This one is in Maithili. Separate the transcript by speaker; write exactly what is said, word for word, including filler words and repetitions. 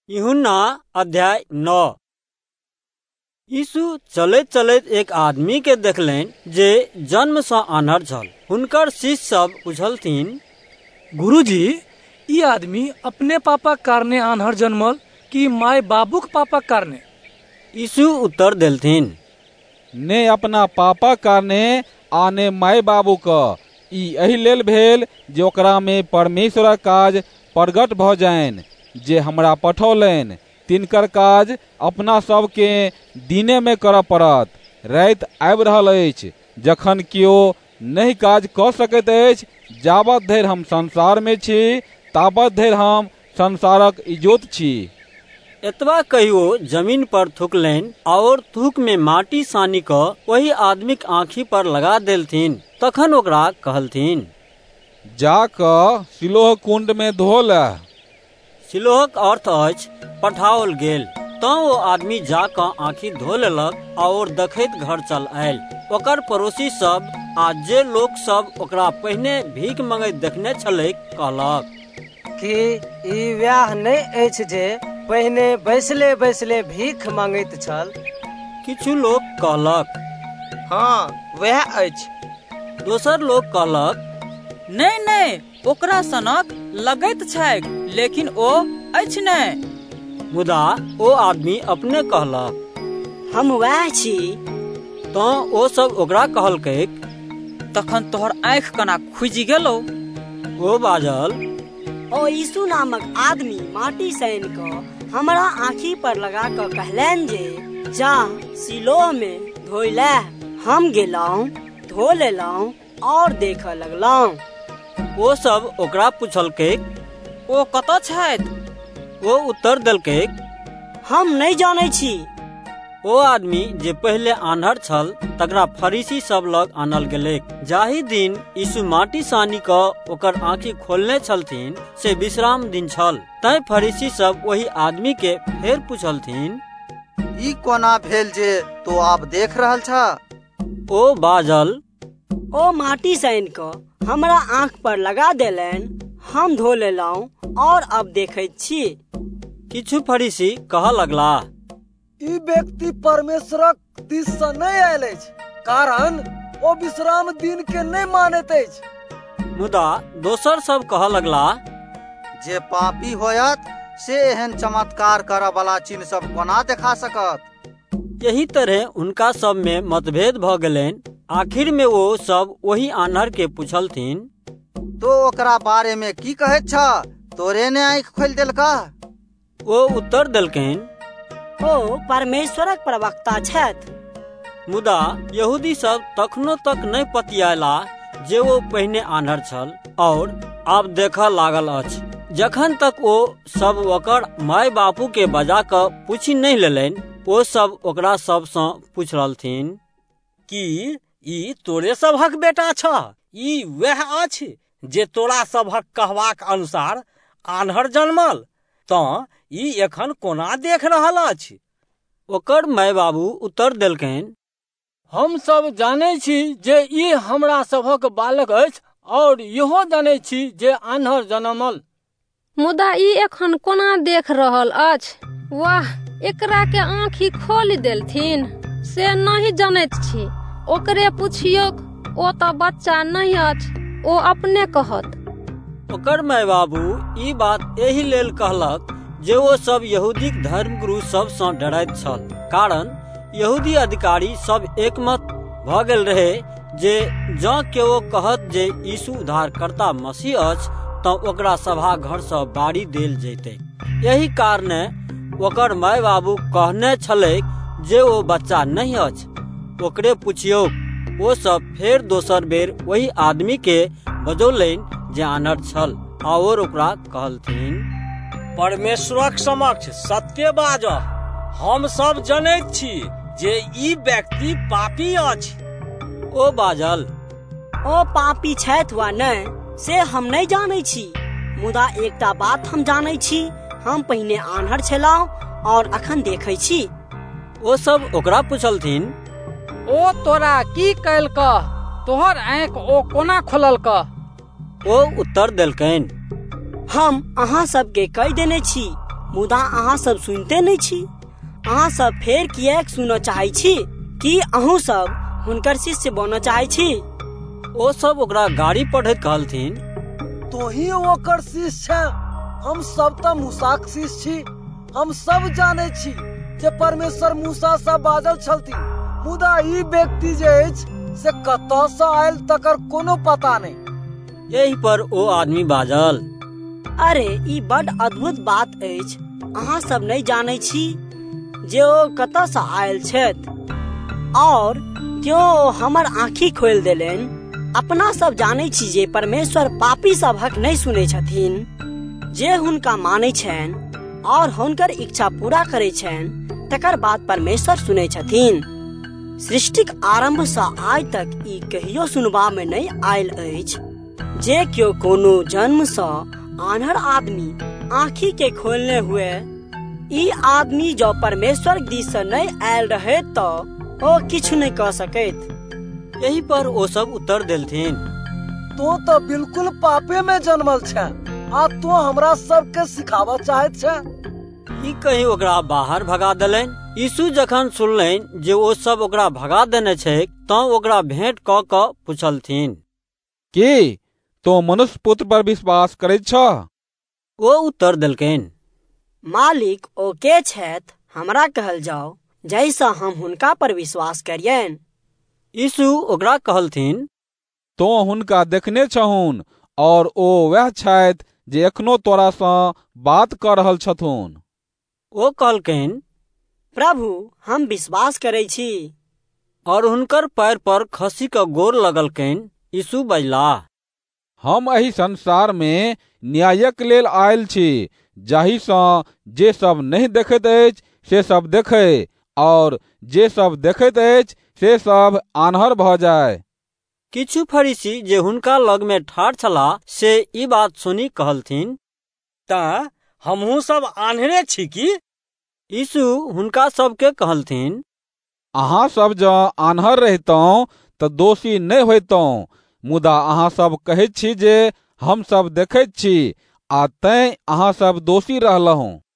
Speaker 1: यूहन्ना अध्याय नौ। यीशु चलैत चलैत एक आदमी के देखलनि जे जन्म सँ आन्हर छल। हुनकर शिष्य सब पूछलथिन,
Speaker 2: गुरुजी, ई आदमी अपने पापा कारणे आन्हर जन्मल कि माय बाबूक पापा कारणे?
Speaker 1: यीशु उत्तर देलथिन,
Speaker 3: ने अपना पापा कारणे आ ने माय बाबूक। ई एहि लेल भेल जे ओकरा में परमेश्वरक काज प्रगट भऽ जाइन। जे हमरा पठौलनि तिनकर काज अपना सबके दिने में करऽ पड़त। राति आबि रहल अछि जखन केओ नहि काज कऽ सकैत अछि। जाबत धरि हम संसार में छी ताबत धरि हम संसारक इजोत छी।
Speaker 1: एतबा कहियो जमीन पर थूकलनि और थूक में माटी सानी कऽ वही आदमीक आँखि पर लगा देलथिन। तखन ओकरा कहलथिन,
Speaker 3: जाकऽ सिलोह कुंड में धो लए।
Speaker 1: सिलोहक अर्थ अछि पठाओल गेल। तऽ वो आदमी जाकऽ आँखि धो लेलक और देखैत घर चल आयल। ओकर पड़ोसी सब आ जे लोक सब ओकरा पहिने भीख मंगैत देखने छलै कहलक,
Speaker 4: कि ई वएह नहि अछि जे पहिने बैसले बैसले भीख मांगैत छल?
Speaker 1: किछु लोक कहलक,
Speaker 4: हाँ वएह अछि।
Speaker 1: दोसर लोक कहलक,
Speaker 5: नहीं नहीं, ओकरा सनक लगैत छैक, लेकिन ओ अछि नहि।
Speaker 1: मुदा ओ आदमी अपने कहलक,
Speaker 6: हम वएह छी।
Speaker 1: तऽ ओ सब ओकरा कहलकै,
Speaker 5: तखन तोहर आँखि कना खुजि गेलौ?
Speaker 1: ओ बाजल,
Speaker 6: ओ यीशु नामक आदमी माटी सानि कऽ हमरा आँखि पर लगा कऽ कहलनि जे जा सिलोह में धोइ ले। हम गेलहुँ, धो लेलहुँ और देखऽ लगलहुँ।
Speaker 1: ओ सब ओकरा पूछलकै,
Speaker 5: ओ कतऽ छथि?
Speaker 1: ओ उत्तर देलकै,
Speaker 6: हम नहीं जानै छी।
Speaker 1: ओ आदमी जे पहले आन्हर छल तकरा फरीसी सब लग आनल गेलै। जाहि दिन यीशु माटी सानी कऽ ओकर आँखि खोलने छलथिन से विश्राम दिन छल। तैं फरीसी सब वही आदमी के फेर पूछलथिन,
Speaker 7: ई कोना भेल जे तो आब देख रहल छ?
Speaker 1: ओ बाजल,
Speaker 6: ओ माटी सानि कऽ हमरा आँख पर लगा देलनि। हम धो लेलहुँ और अब देखैत छी।
Speaker 1: किछु फरीसी कहऽ लगला,
Speaker 4: ई व्यक्ति परमेश्वरक दिस सँ नहि आयल अछि, कारण ओ विश्राम दिन के नहि मानैत अछि।
Speaker 1: मुदा दोसर सब कहऽ लगला,
Speaker 7: जे पापी होयत से एहन चमत्कार करऽ वाला चिन्ह सब कोना देखा सकत?
Speaker 1: यही तरह उनका सब में मतभेद भ गेलनि। आखिर में वो सब वही आन्हर के पूछलथिन,
Speaker 7: तो ओकरा बारे में की कहैत छ? तोरे ने आँखि खोलि देलका?
Speaker 1: ओ उत्तर देलकनि,
Speaker 6: ओ परमेश्वरक प्रवक्ता छथि।
Speaker 1: मुदा यहूदी सब तखनो तक नहीं पतियाला जे वो पहिने आन्हर छल और आब देखऽ लागल अछि। जखन तक वो सब ओकर माय बापू के बजा कऽ पूछि नहीं लेलनि, ओ सब ओकरा सब सँ पूछलथिन,
Speaker 8: की ई तोरे सभक बेटा छ? ई वह अछि जे तोरा सभक कहबाक अनुसार आन्हर जन्मल? तऽ ई एखन कोना देख रहल अछि?
Speaker 1: ओकर माय बाबू उत्तर देलकनि,
Speaker 2: हम सब जानै छी जे ई हमरा सभक बालक अछि और इहो जानै छी जे आन्हर जन्मल।
Speaker 9: मुदा ई एखन कोना देख रहल अछि? वाह, एकरा के आँखि खोलि देलथिन से नहीं जानैत छी। ओकरे पुछियो, ओ तऽ बच्चा नहीं अछि, ओ अपने कहत।
Speaker 1: ओकर माय बाबू ई बात एहि लेल कहलक जे वो सब यहूदिक धर्मगुरु सब सँ डरैत छल। कारण यहूदी अधिकारी सब एकमत भ गेल रहे जे जँ केओ कहत जे यीशु उद्धारकर्ता मसीह अछि तऽ ओकरा सभा घर सँ बारी देल जैतै। यही कारणे ओकर माय बाबू कहने छलैक जे वो बच्चा नहीं अछि, ओकरे पुछियो। वो सब फेर दोसर बेर वही आदमी के बजौलनि जे आन्हर छल और ओकरा कहलथिन,
Speaker 8: परमेश्वरक समक्ष सत्य बाजह, हम सब जनैत छी जे ई व्यक्ति पापी अछि।
Speaker 1: ओ बाजल,
Speaker 6: ओ पापी छथि वा नहि से हम नहीं जानै छी। मुदा एकटा बात हम जानै छी, हम पहिने आन्हर छलहुँ और अखन देखै छी।
Speaker 1: ओ सब ओकरा पूछलथिन,
Speaker 2: ओ तोरा की कयलकऽ? तोहर आँखि ओ कोना खोललकऽ?
Speaker 1: ओ उत्तर देलकनि,
Speaker 6: हम अहाँ सबके कहि देने छी, मुदा अहाँ सब सुनते नहीं छी। अहाँ सब फेर किएक सुनऽ चाहै छी? कि अहूँ सब हुनकर शिष्य बनऽ चाहै छी?
Speaker 1: ओ सब ओकरा गाड़ी पढ़ैत कहलथिन,
Speaker 4: तो ही ओकर शिष्य छै। हम सब त मूसाक शिष्य छी। हम सब जानै छी जे परमेश्वर मूसा सँ बाजल छलथिन, मुदा ई व्यक्ति जे अछि से कतऽ सँ आयल तकर कोनो पता नहीं।
Speaker 1: यही पर ओ आदमी बाजल,
Speaker 6: अरे ई बड़ अद्भुत बात अछि। अहाँ सब नहीं जानै छी जे ओ कतऽ सँ आयल छथि और क्यों हमर आँखि खोलि देलनि। अपना सब जानै छी जे परमेश्वर पापी सभक नहीं सुनै छथिन, जे हुनका मानै छनि और हुनकर इच्छा पूरा करै छनि तकर बाद परमेश्वर सुनै छथिन। सृष्टिक आरंभ सँ आइ तक ई कहियो सुनबा में नहीं आयल अछि जे क्यों कोनो जन्म सँ आन्हर आदमी आँखि के खोलने हुए। ई आदमी जो परमेश्वर दिस सँ नहीं आयल रहे तो ओ किछु नहीं कह सकैत।
Speaker 1: यही पर ओ सब उत्तर देलथिन,
Speaker 4: तो तो बिल्कुल पापे में जन्मल छै आ तो हमरा सबके सिखावा चाहैत छै।
Speaker 1: ई कहीं ओकरा बाहर भगा देलनि। यीशु जखन सुनलनि जे ओ सब ओकरा भगा देने छै, तऽ ओकरा भेंट क क पूछलथिन,
Speaker 3: की तो मनुष्य पुत्र पर विश्वास करैत छ?
Speaker 1: ओ उत्तर देलकनि,
Speaker 6: मालिक ओ के छथि, हमरा कहल जाओ जैसा हम हुनका पर विश्वास करियन।
Speaker 1: यीशु ओकरा कहलथिन,
Speaker 3: तो हुनका देखने छहुन और ओ वह छथि जे एखनो तोरा सँ बात कर रहल छथुन।
Speaker 1: ओ कहलकनि,
Speaker 6: प्रभु हम विश्वास करै छी।
Speaker 1: और हुनकर पैर पर खसी क गोर लगलकनि। यीशु बजलाह,
Speaker 3: हम एहि संसार में न्यायक लेल आयल छी, जाहि सँ जे सब नहीं देखैत अछि से सब देखै, और जे सब देखैत अछि से सब आन्हर भ जाय।
Speaker 1: किछु फरीसी जे हुनका लग में ठाढ़ छलाह से ई बात सुनी कहलथिन,
Speaker 8: ता हमहू सब आन्हरे छी की?
Speaker 1: यीशु हुनका सबके कहलथिन,
Speaker 3: अहाँ सब जँ आन्हर रहितौं तऽ दोषी नहीं होइतौं, मुदा अहाँ सब कहैत छी जे हम सब देखैत छी, आ तैं अहाँ सब दोषी रहलहुँ।